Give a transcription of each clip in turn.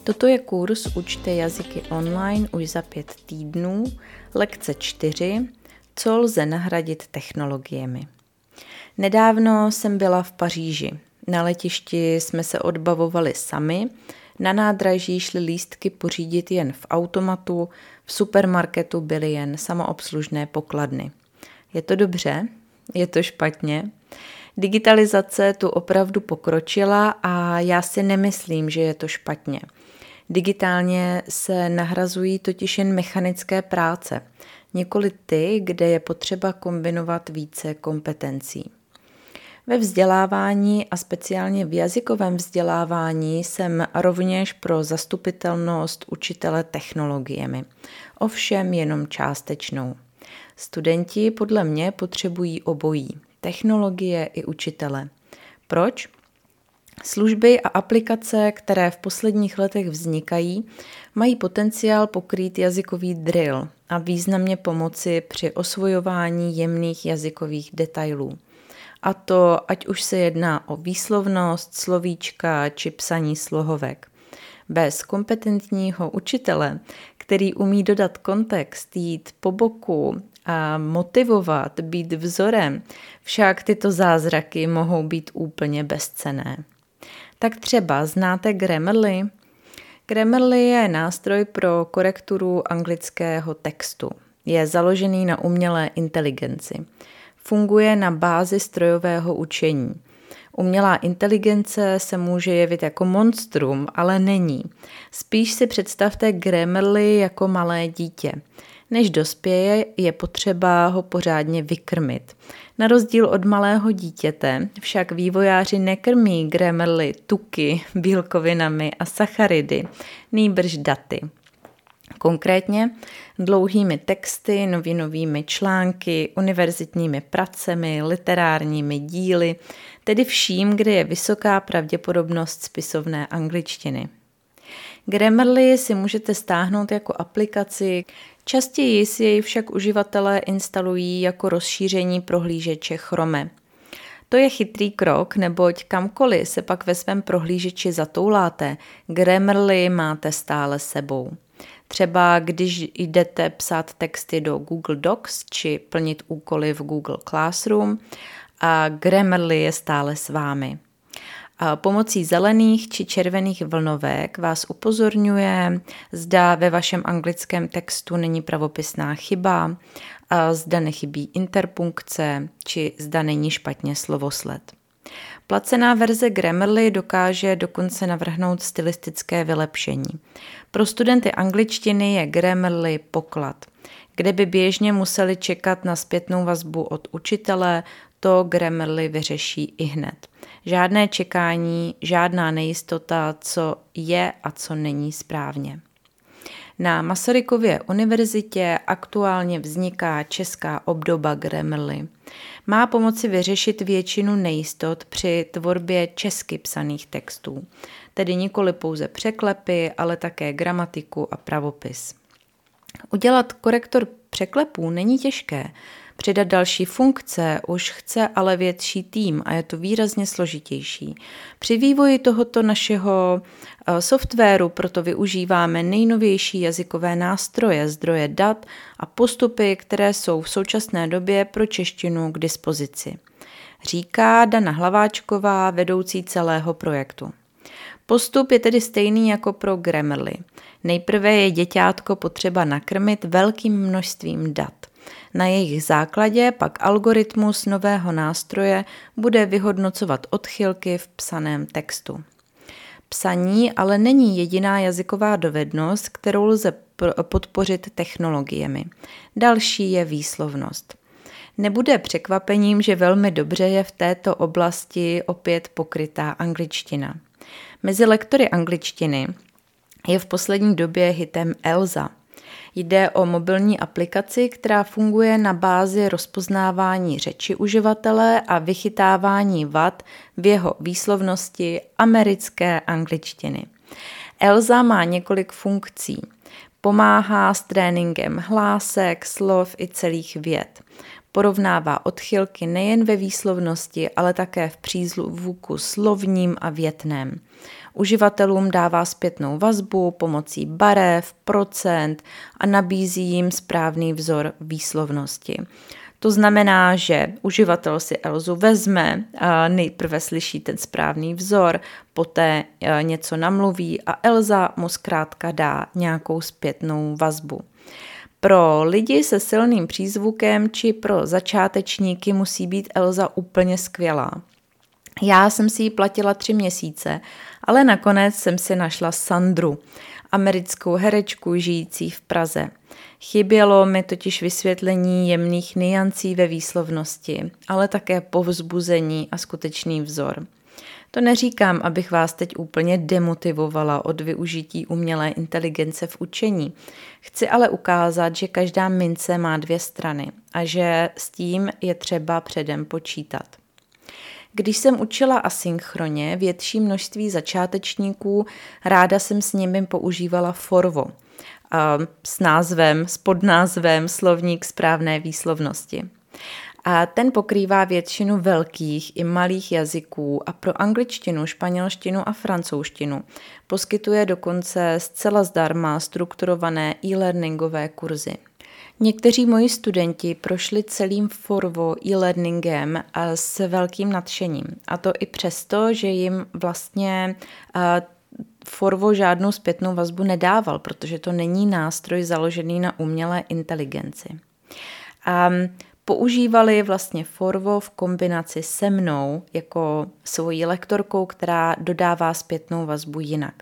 Toto je kurz Učte jazyky online už za 5 týdnů, lekce 4, co lze nahradit technologiemi. Nedávno jsem byla v Paříži. Na letišti jsme se odbavovali sami, na nádraží šly lístky pořídit jen v automatu, v supermarketu byly jen samoobslužné pokladny. Je to dobře? Je to špatně? Digitalizace tu opravdu pokročila a já si nemyslím, že je to špatně. Digitálně se nahrazují totiž jen mechanické práce, nikoli ty, kde je potřeba kombinovat více kompetencí. Ve vzdělávání a speciálně v jazykovém vzdělávání jsem rovněž pro zastupitelnost učitele technologiemi, ovšem jenom částečnou. Studenti podle mě potřebují obojí, technologie i učitele. Proč? Služby a aplikace, které v posledních letech vznikají, mají potenciál pokrýt jazykový drill a významně pomoci při osvojování jemných jazykových detailů. A to, ať už se jedná o výslovnost, slovíčka či psaní slohovek. Bez kompetentního učitele, který umí dodat kontext, jít po boku a motivovat, být vzorem, však tyto zázraky mohou být úplně bezcenné. Tak třeba znáte Grammarly? Grammarly je nástroj pro korekturu anglického textu. Je založený na umělé inteligenci. Funguje na bázi strojového učení. Umělá inteligence se může jevit jako monstrum, ale není. Spíš si představte Grammarly jako malé dítě. Než dospěje, je potřeba ho pořádně vykrmit. Na rozdíl od malého dítěte však vývojáři nekrmí Grammarly tuky, bílkovinami a sacharidy, nýbrž daty. Konkrétně dlouhými texty, novinovými články, univerzitními pracemi, literárními díly, tedy vším, kde je vysoká pravděpodobnost spisovné angličtiny. Grammarly si můžete stáhnout jako aplikaci, častěji si jej však uživatelé instalují jako rozšíření prohlížeče Chrome. To je chytrý krok, neboť kamkoliv se pak ve svém prohlížeči zatouláte, Grammarly máte stále sebou. Třeba když jdete psát texty do Google Docs či plnit úkoly v Google Classroom a Grammarly je stále s vámi. A pomocí zelených či červených vlnovek vás upozorňuje, zda ve vašem anglickém textu není pravopisná chyba, a zda nechybí interpunkce či zda není špatně slovosled. Placená verze Grammarly dokáže dokonce navrhnout stylistické vylepšení. Pro studenty angličtiny je Grammarly poklad. Kde by běžně museli čekat na zpětnou vazbu od učitele, to Grammarly vyřeší ihned. Žádné čekání, žádná nejistota, co je a co není správně. Na Masarykově univerzitě aktuálně vzniká česká obdoba Grammarly. Má pomoci vyřešit většinu nejistot při tvorbě česky psaných textů, tedy nikoli pouze překlepy, ale také gramatiku a pravopis. Udělat korektor překlepů není těžké. Přidat další funkce už chce ale větší tým a je to výrazně složitější. Při vývoji tohoto našeho softwaru proto využíváme nejnovější jazykové nástroje, zdroje dat a postupy, které jsou v současné době pro češtinu k dispozici. Říká Dana Hlaváčková, vedoucí celého projektu. Postup je tedy stejný jako pro Grammarly. Nejprve je děťátko potřeba nakrmit velkým množstvím dat. Na jejich základě pak algoritmus nového nástroje bude vyhodnocovat odchylky v psaném textu. Psaní ale není jediná jazyková dovednost, kterou lze podpořit technologiemi. Další je výslovnost. Nebude překvapením, že velmi dobře je v této oblasti opět pokrytá angličtina. Mezi lektory angličtiny je v poslední době hitem Elsa. Jde o mobilní aplikaci, která funguje na bázi rozpoznávání řeči uživatele a vychytávání vad v jeho výslovnosti americké angličtiny. Elsa má několik funkcí. Pomáhá s tréninkem hlásek, slov i celých vět. Porovnává odchylky nejen ve výslovnosti, ale také v přízvuku slovním a větném. Uživatelům dává zpětnou vazbu pomocí barev, procent a nabízí jim správný vzor výslovnosti. To znamená, že uživatel si Elzu vezme, nejprve slyší ten správný vzor, poté něco namluví a Elza mu zkrátka dá nějakou zpětnou vazbu. Pro lidi se silným přízvukem či pro začátečníky musí být Elza úplně skvělá. Já jsem si ji platila 3 měsíce, ale nakonec jsem si našla Sandru, americkou herečku žijící v Praze. Chybělo mi totiž vysvětlení jemných nuancí ve výslovnosti, ale také povzbuzení a skutečný vzor. To neříkám, abych vás teď úplně demotivovala od využití umělé inteligence v učení. Chci ale ukázat, že každá mince má 2 strany a že s tím je třeba předem počítat. Když jsem učila asynchronně větší množství začátečníků, ráda jsem s nimi používala Forvo s podnázvem Slovník správné výslovnosti. A ten pokrývá většinu velkých i malých jazyků a pro angličtinu, španělštinu a francouzštinu poskytuje dokonce zcela zdarma strukturované e-learningové kurzy. Někteří moji studenti prošli celým Forvo e-learningem s velkým nadšením. A to i přesto, že jim vlastně Forvo žádnou zpětnou vazbu nedával, protože to není nástroj založený na umělé inteligenci. Používali vlastně Forvo v kombinaci se mnou jako svojí lektorkou, která dodává zpětnou vazbu jinak.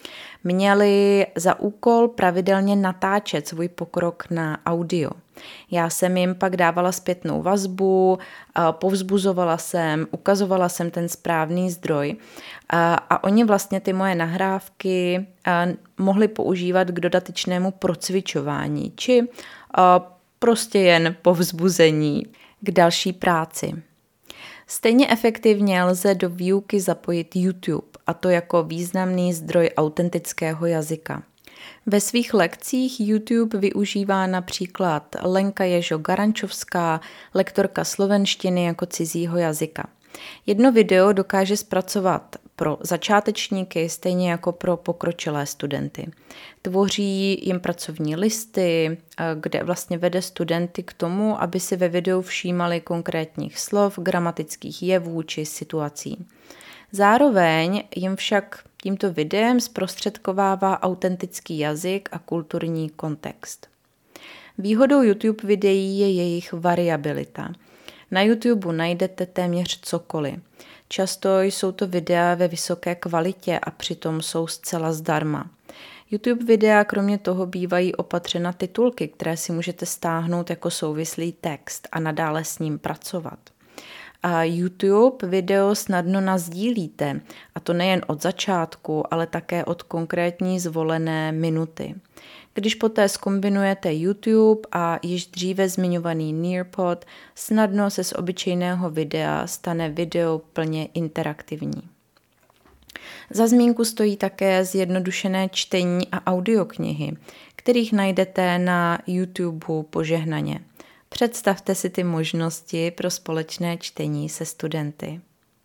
Měli za úkol pravidelně natáčet svůj pokrok na audio. Já jsem jim pak dávala zpětnou vazbu, povzbuzovala jsem, ukazovala jsem ten správný zdroj a oni vlastně ty moje nahrávky mohli používat k dodatečnému procvičování či prostě jen povzbuzení k další práci. Stejně efektivně lze do výuky zapojit YouTube, a to jako významný zdroj autentického jazyka. Ve svých lekcích YouTube využívá například Lenka Ježo-Garančovská, lektorka slovenštiny jako cizího jazyka. Jedno video dokáže zpracovat pro začátečníky stejně jako pro pokročilé studenty. Tvoří jim pracovní listy, kde vlastně vede studenty k tomu, aby si ve videu všímali konkrétních slov, gramatických jevů či situací. Zároveň jim však tímto videem zprostředkovává autentický jazyk a kulturní kontext. Výhodou YouTube videí je jejich variabilita. Na YouTube najdete téměř cokoliv. Často jsou to videa ve vysoké kvalitě a přitom jsou zcela zdarma. YouTube videa kromě toho bývají opatřena titulky, které si můžete stáhnout jako souvislý text a nadále s ním pracovat. A YouTube video snadno nasdílíte, a to nejen od začátku, ale také od konkrétní zvolené minuty. Když poté zkombinujete YouTube a již dříve zmiňovaný Nearpod, snadno se z obyčejného videa stane video plně interaktivní. Za zmínku stojí také zjednodušené čtení a audioknihy, kterých najdete na YouTube požehnaně. Představte si ty možnosti pro společné čtení se studenty.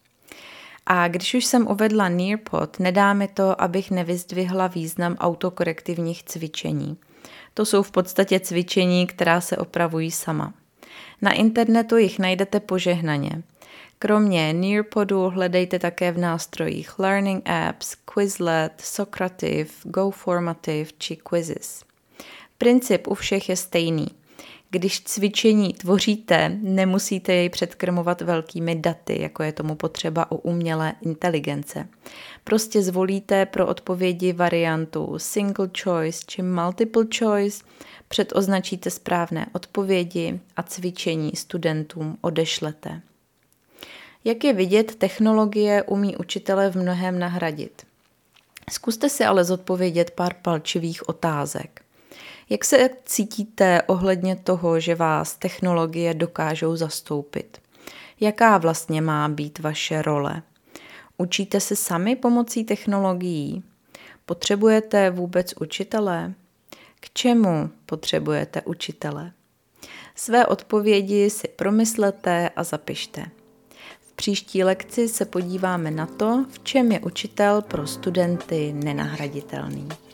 A když už jsem uvedla Nearpod, nedá mi to, abych nevyzdvihla význam autokorektivních cvičení. To jsou v podstatě cvičení, která se opravují sama. Na internetu jich najdete požehnaně. Kromě Nearpodu hledejte také v nástrojích Learning Apps, Quizlet, Socrative, GoFormative či Quizzes. Princip u všech je stejný. Když cvičení tvoříte, nemusíte jej předkrmovat velkými daty, jako je tomu potřeba u umělé inteligence. Prostě zvolíte pro odpovědi variantu single choice či multiple choice, předoznačíte správné odpovědi a cvičení studentům odešlete. Jak je vidět, technologie umí učitele v mnohém nahradit. Zkuste si ale zodpovědět pár palčivých otázek. Jak se cítíte ohledně toho, že vás technologie dokážou zastoupit? Jaká vlastně má být vaše role? Učíte se sami pomocí technologií? Potřebujete vůbec učitele? K čemu potřebujete učitele? Své odpovědi si promyslete a zapište. V příští lekci se podíváme na to, v čem je učitel pro studenty nenahraditelný.